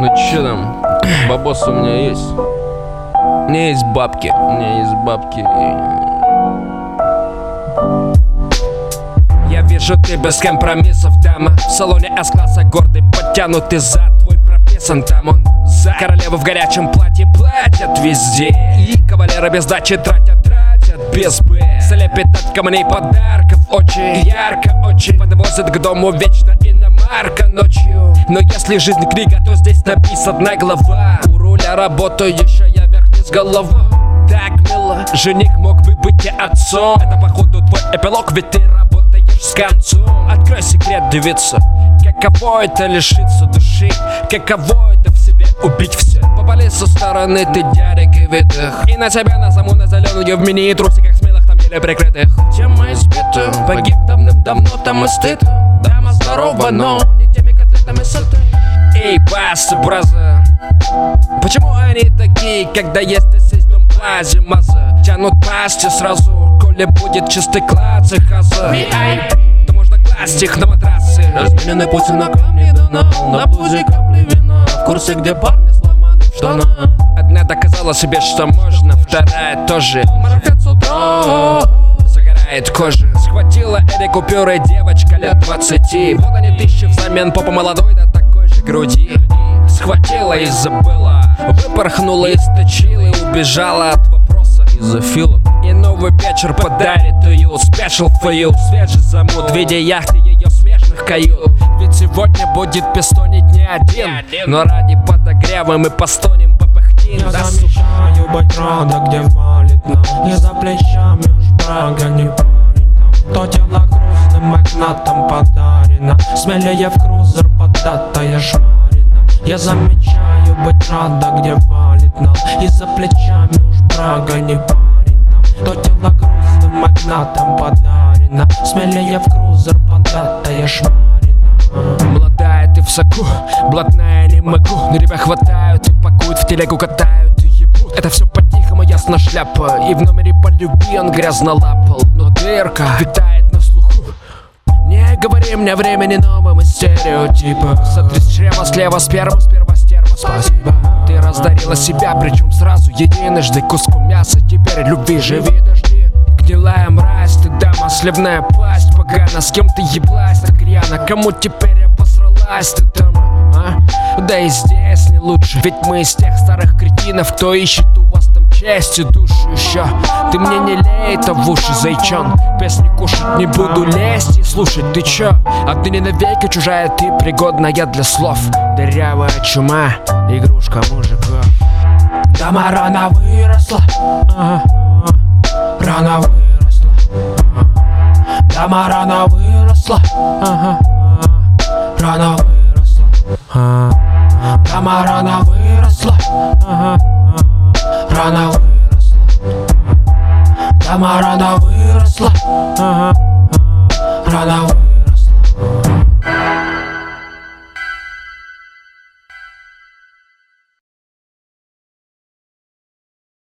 Ну чё там, бабос у меня есть? У меня есть бабки, Я вижу, ты без компромиссов, дама. В салоне С-класса гордый, подтянутый зад. Твой прописан, там он за. Королевы в горячем платье платят везде. И кавалеры без дачи тратят без Б. Слепит от камней подарков очень ярко, очень. Подвозят к дому вечно иномарка ночью. Но если жизнь книга, то здесь написана глава. У руля работающая вверх-вниз голова. Так мило, жених мог бы быть и отцом. Это походу твой эпилог, ведь ты работаешь с концом. Открой секрет, девица, каково это лишиться души, каково это в себе убить все. Попали со стороны ты дядек и видах, и на тебя на саму на зеленую в мини-трусиках смелых там еле прикрытых. Тема избита, погиб давным-давно, там и стыд. Дама здорова, но не теми котлетами сыты. Эй, баста, браза, почему они такие, когда есть здесь дом плази маза? Тянут пасти сразу, коли будет чистый класс и хаза. То можно класть их на матрасы. Размененный путь на камне донал, на пузе капли вина. В курсе, где парни сломаны в штанах. Одна доказала себе, что можно, вторая тоже. Марафет с утра загорает кожа. Схватила этой купюры девочка лет 20. Вот они тысячи взамен попа молодой до такой же груди. Схватила и забыла, выпорхнула и сточила, и убежала от вопроса из-за фила. И новый вечер подарит ее special for you. Свежий замут в виде яхты ее смежных кают. Ведь сегодня будет пистонить не один, но ради подогрева мы постонем, попыхтим. Я замечаю быть рада, где валит нам. Не за плечами уж брага не парень там. То тело грустным магнатом подарено. Смелее в крузер податая шмарина. Я замечаю быть рада, где валит нам. И за плечами уж брага не парень там. То тело грустным магнатом подарено. Смелее в крузер податая шмарина. Молодая ты в соку, блатная не могу. Но тебя хватают и пакуют, в телегу катают и ебут. Это все по-тихому, ясно шляпа. И в номере полюби он грязно лапал. Но дырка витает на слуху. Не говори мне времени новым из стереотипа. Сотри с чрева слева сперму, сперва стерва, спасибо. Ты раздарила себя, причем сразу единожды куском мяса. Теперь любви живи, дожди. Гнилая мразь, ты дама, сливная пасть. Погано, с кем ты еблась так рьяно. Кому теперь обосралась ты там, а? Да и здесь не лучше. Ведь мы из тех старых кретинов, кто ищет у вас там честь и душу еще. Ты мне не лей это в уши, зайчон. Песни кушать не буду лезть и слушать, ты чё? Отныне навеки чужая ты, пригодная для слов. Дырявая чума, игрушка мужиков. Дама рано выросла, рано выросла. Дама рано выросла, рано выросла. Дама рано выросла, рано выросла. Дама рано выросла, рано выросла.